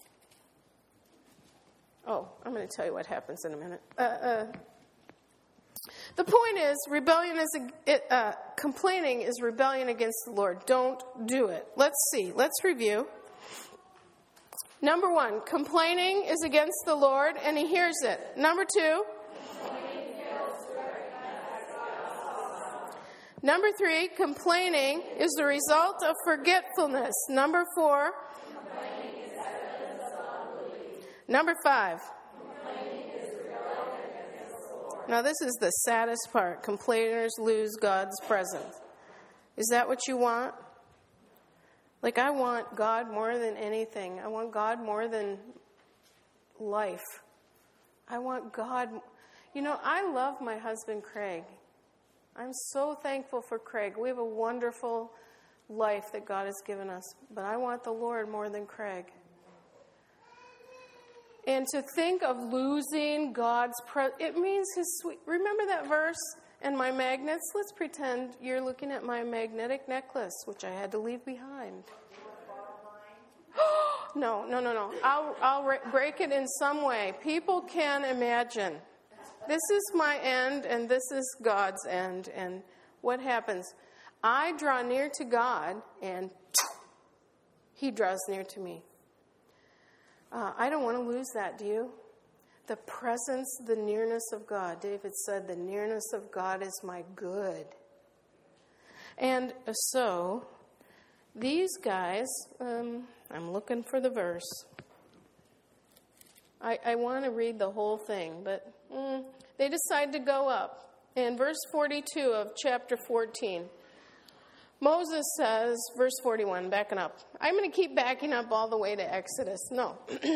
Oh, I'm going to tell you what happens in a minute. Uh, uh, the point is, rebellion is a, uh, complaining is rebellion against the Lord. Don't do it. Let's see. Let's review. Number one, complaining is against the Lord, and he hears it. Number two, number three, complaining is the result of forgetfulness. Number four, number five. Now this is the saddest part. Complainers lose God's presence. Is that what you want? Like, I want God more than anything. I want God more than life. I want God. You know, I love my husband, Craig. I'm so thankful for Craig. We have a wonderful life that God has given us. But I want the Lord more than Craig. And to think of losing God's presence, it means his sweet. Remember that verse? And my magnets, let's pretend you're looking at my magnetic necklace, which I had to leave behind. no, no, no, no. I'll, I'll re- break it in some way. People can imagine. This is my end, and this is God's end. And what happens? I draw near to God, and he draws near to me. Uh, I don't want to lose that, do you? The presence, the nearness of God. David said, the nearness of God is my good. And so, these guys, um, I'm looking for the verse. I, I want to read the whole thing, but mm, they decide to go up. In verse forty-two of chapter fourteen, Moses says, verse forty-one, backing up. I'm going to keep backing up all the way to Exodus. No.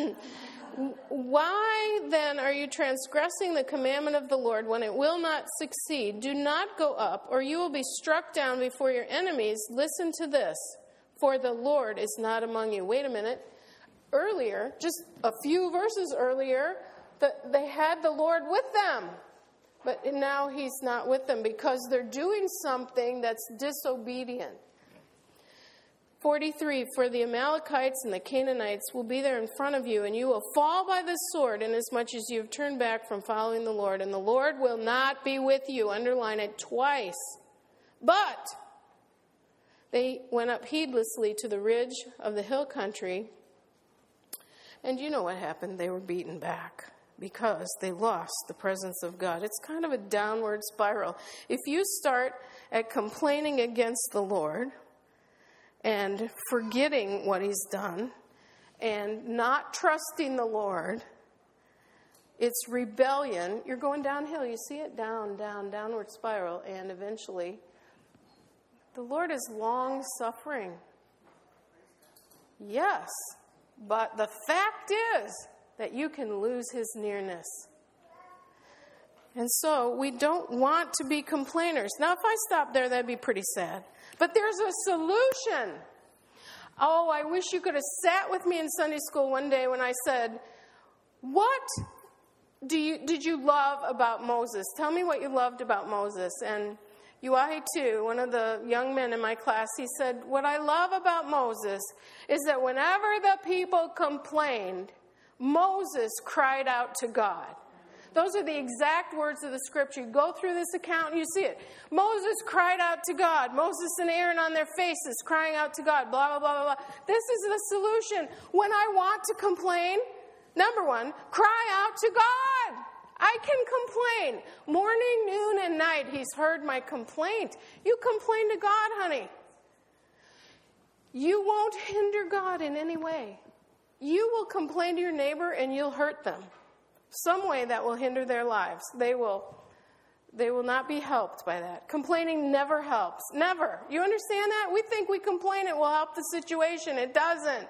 Why then are you transgressing the commandment of the Lord when it will not succeed? Do not go up, or you will be struck down before your enemies. Listen to this, for the Lord is not among you. Wait a minute. Earlier, just a few verses earlier, that they had the Lord with them. But now he's not with them because they're doing something that's disobedient. forty-three, for the Amalekites and the Canaanites will be there in front of you, and you will fall by the sword inasmuch as you have turned back from following the Lord. And the Lord will not be with you. Underline it twice. But they went up heedlessly to the ridge of the hill country. And you know what happened. They were beaten back because they lost the presence of God. It's kind of a downward spiral. If you start at complaining against the Lord and forgetting what he's done and not trusting the Lord, it's rebellion. You're going downhill. You see it? Down, down, downward spiral. And eventually, the Lord is long-suffering. Yes, but the fact is that you can lose his nearness. And so we don't want to be complainers. Now, if I stop there, that'd be pretty sad. But there's a solution. Oh, I wish you could have sat with me in Sunday school one day when I said, what do you did you love about Moses? Tell me what you loved about Moses. And Uahi too, one of the young men in my class, he said, what I love about Moses is that whenever the people complained, Moses cried out to God. Those are the exact words of the scripture. You go through this account and you see it. Moses cried out to God. Moses and Aaron on their faces crying out to God. Blah, blah, blah, blah, blah. This is the solution. When I want to complain, number one, cry out to God. I can complain. Morning, noon, and night, he's heard my complaint. You complain to God, honey. You won't hinder God in any way. You will complain to your neighbor and you'll hurt them. Some way that will hinder their lives. They will, they will not be helped by that. Complaining never helps. Never. You understand that? We think we complain it will help the situation. It doesn't.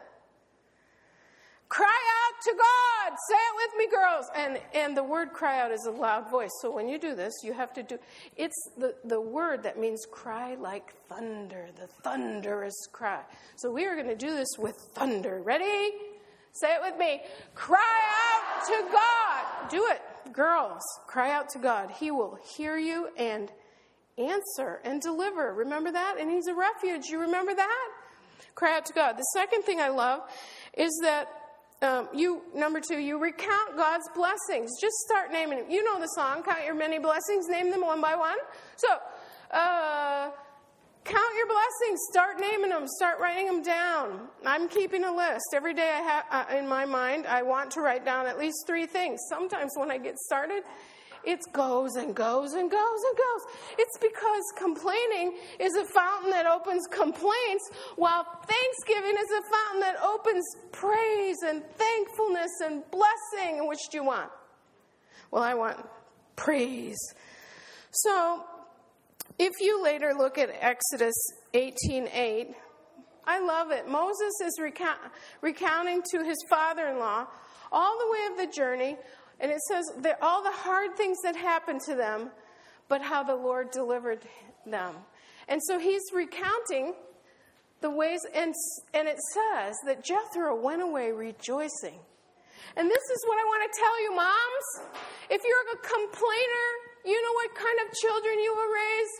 Cry out to God. Say it with me, girls. And and the word cry out is a loud voice. So when you do this, you have to do, it's the, the word that means cry like thunder, the thunderous cry. So we are going to do this with thunder. Ready? Say it with me. Cry out to God. Do it, girls. Cry out to God. He will hear you and answer and deliver. Remember that? And he's a refuge. You remember that? Cry out to God. The second thing I love is that um, you, number two, you recount God's blessings. Just start naming them. You know the song, Count Your Many Blessings. Name them one by one. So, uh... count your blessings. Start naming them. Start writing them down. I'm keeping a list. Every day I have uh, in my mind, I want to write down at least three things. Sometimes when I get started, it goes and goes and goes and goes. It's because complaining is a fountain that opens complaints, while thanksgiving is a fountain that opens praise and thankfulness and blessing. And which do you want? Well, I want praise. So, if you later look at Exodus eighteen eight, I love it. Moses is recount, recounting to his father-in-law all the way of the journey, and it says that all the hard things that happened to them, but how the Lord delivered them. And so he's recounting the ways, and, and it says that Jethro went away rejoicing. And this is what I want to tell you, moms. If you're a complainer, you know what kind of children you will raise?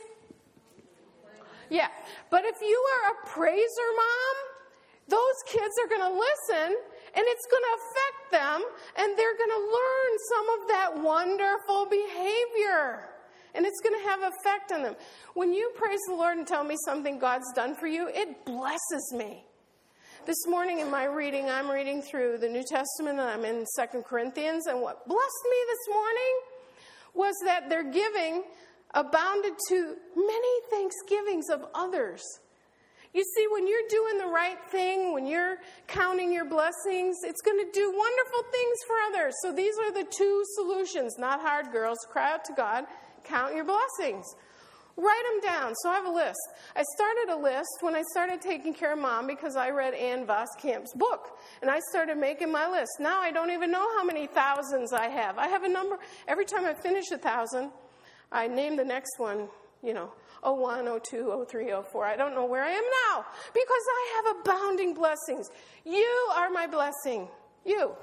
Yeah. But if you are a praiser mom, those kids are going to listen, and it's going to affect them, and they're going to learn some of that wonderful behavior. And it's going to have effect on them. When you praise the Lord and tell me something God's done for you, it blesses me. This morning in my reading, I'm reading through the New Testament, and I'm in Second Corinthians, and what blessed me this morning was that their giving abounded to many thanksgivings of others. You see, when you're doing the right thing, when you're counting your blessings, it's going to do wonderful things for others. So these are the two solutions. Not hard, girls. Cry out to God. Count your blessings. Write them down. So I have a list. I started a list when I started taking care of Mom because I read Ann Voskamp's book. And I started making my list. Now I don't even know how many thousands I have. I have a number. Every time I finish a thousand, I name the next one, you know, oh one, oh two, oh three, oh four. I don't know where I am now because I have abounding blessings. You are my blessing. You.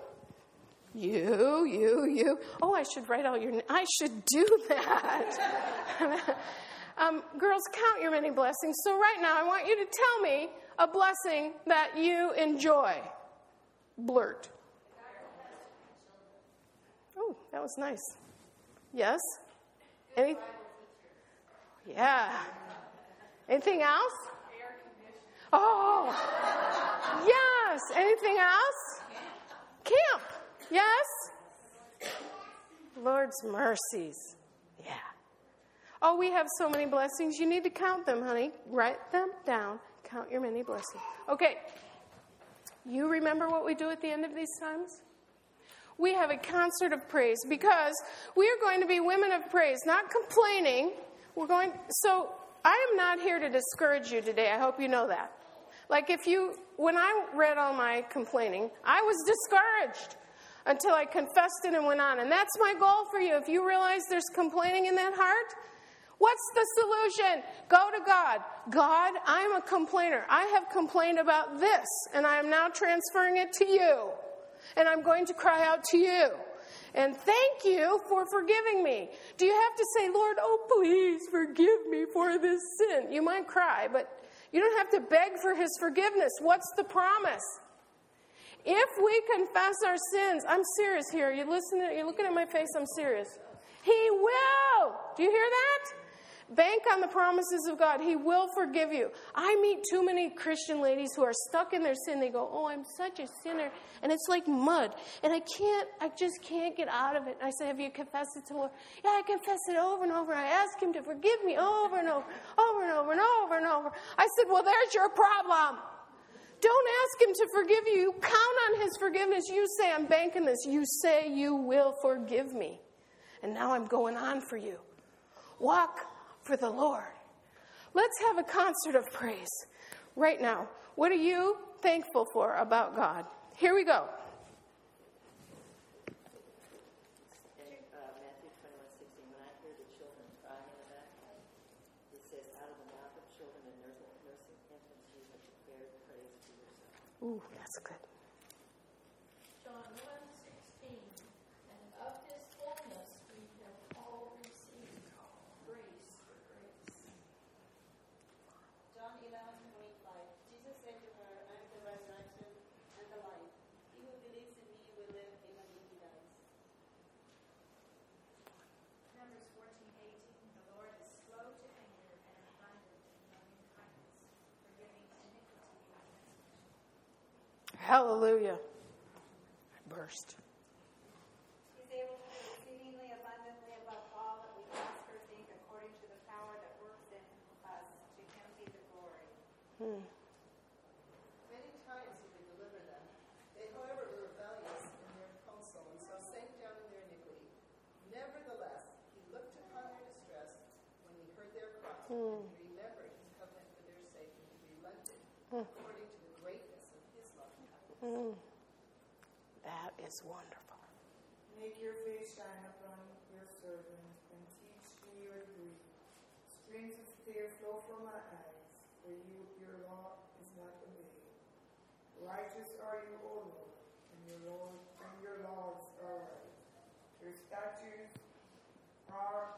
You, you, you. Oh, I should write all your, I should do that. um, girls, count your many blessings. So right now, I want you to tell me a blessing that you enjoy. Blurt. Oh, that was nice. Yes? Any? Yeah. Anything else? Oh, yes. Anything else? Camp. Yes? Lord's mercies. Yeah. Oh, we have so many blessings. You need to count them, honey. Write them down. Count your many blessings. Okay. You remember what we do at the end of these times? We have a concert of praise because we are going to be women of praise, not complaining. We're going. So I am not here to discourage you today. I hope you know that. Like if you, when I read all my complaining, I was discouraged until I confessed it and went on. And that's my goal for you. If you realize there's complaining in that heart, what's the solution? Go to God. God, I'm a complainer. I have complained about this, and I am now transferring it to you. And I'm going to cry out to you. And thank you for forgiving me. Do you have to say, Lord, oh, please forgive me for this sin? You might cry, but you don't have to beg for his forgiveness. What's the promise? If we confess our sins, I'm serious here. You listening? You're looking at my face. I'm serious. He will. Do you hear that? Bank on the promises of God. He will forgive you. I meet too many Christian ladies who are stuck in their sin. They go, oh, I'm such a sinner. And it's like mud. And I can't, I just can't get out of it. And I say, have you confessed it to the Lord? Yeah, I confess it over and over. And I ask him to forgive me over and over, over and over and over and over. I said, well, there's your problem. Don't ask him to forgive you. You count on his forgiveness. You say, I'm banking this. You say you will forgive me. And now I'm going on for you. Walk for the Lord. Let's have a concert of praise right now. What are you thankful for about God? Here we go. Matthew twenty-one sixteen. When I hear the children crying in the back, it says, out of the mouth of children and nursing infants, you have declared praise to yourself. Ooh, that's good. John one sixteen. And of his fullness we have all received grace for grace. John eleven twenty-five. Jesus said to her, I am the resurrection and the life. He who believes in me will live even if he dies. Numbers fourteen eighteen. The Lord is slow to anger and abundant in loving kindness, forgiving iniquity and transgression. Hallelujah. I burst. He's able to do exceedingly abundantly above all that we ask or think according to the power that works in us. To him be the glory. Hmm. Many times he would deliver them. They, however, were rebellious in their counsel, and so sank down in their iniquity. Nevertheless, he looked upon their distress when he heard their cry, Hmm. and he remembered his covenant for their sake, and he relented, Hmm. according to the greatness of his love and kindness. Hmm. That is wonderful. Make your face shine upon your servant, and teach me your degree. Streams of tears flow from my eyes, for you, your law is not obeyed. Righteous are you, O Lord, and your Lord, and your laws are right. Your statutes are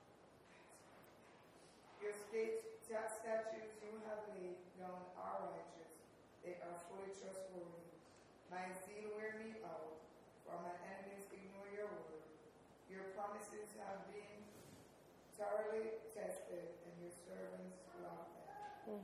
your state statutes you have laid down are righteous. They are fully trustworthy. My zeal wear me out, for my enemies ignore your word. Your promises have been thoroughly tested, and your servants love them.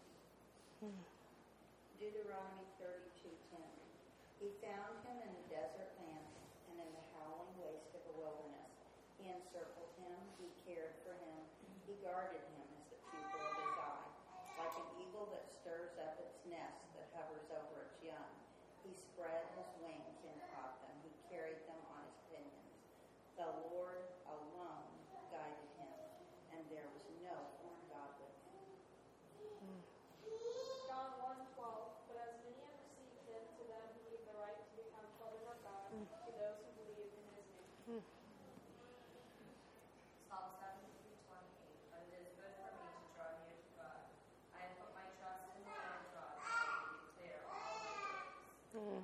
Deuteronomy thirty-two ten. He found him in the desert land and in the howling waste of the wilderness. He encircled him, he cared for him, he guarded him as the pupil of his eye. Like an eagle that stirs up its nest that hovers over its young, he spread his wings and caught them. He carried them on his pinions. The Lord alone guided him, and there was no foreign god with him. John one twelve. But as many have received him, to them he gave the right to become children of God, to those who believe in his name. Psalm seventy-three twenty-eight. But it is good for me to draw near to God. I have put my trust in the Lord God, and I will declare all my ways.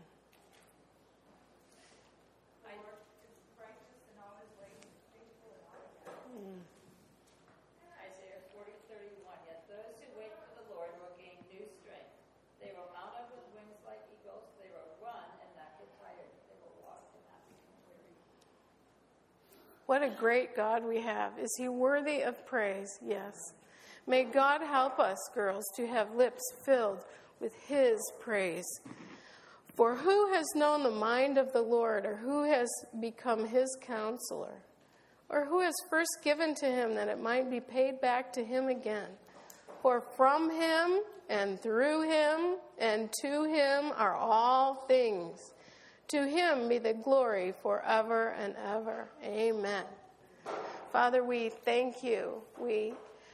My Lord is righteous in all his ways, faithful in all he does. Isaiah forty thirty-one. Yet those who wait for the Lord will gain new strength. They will mount up with wings like eagles. They will run and not get tired. They will walk and not become weary. What a great God we have. Is he worthy of praise? Yes. May God help us, girls, to have lips filled with his praise. For who has known the mind of the Lord, or who has become his counselor? Or who has first given to him that it might be paid back to him again? For from him and through him and to him are all things. To him be the glory forever and ever. Amen. Father, we thank you. We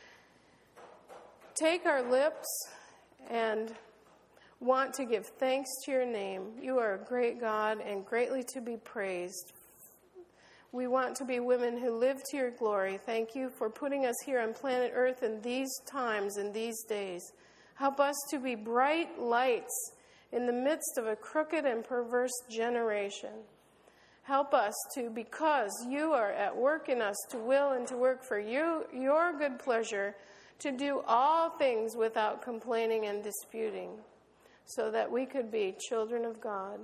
take our lips and want to give thanks to your name. You are a great God and greatly to be praised. We want to be women who live to your glory. Thank you for putting us here on planet Earth in these times, in these days. Help us to be bright lights in the midst of a crooked and perverse generation. Help us to, because you are at work in us, to will and to work for you, your good pleasure, to do all things without complaining and disputing. so that we could be children of God,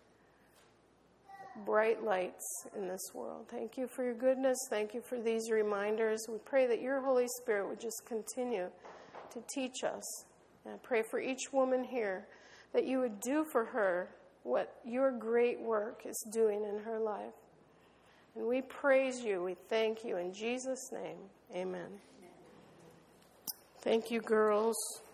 bright lights in this world. Thank you for your goodness. Thank you for these reminders. We pray that your Holy Spirit would just continue to teach us. And I pray for each woman here that you would do for her what your great work is doing in her life. And we praise you. We thank you. In Jesus' name, amen. Thank you, girls.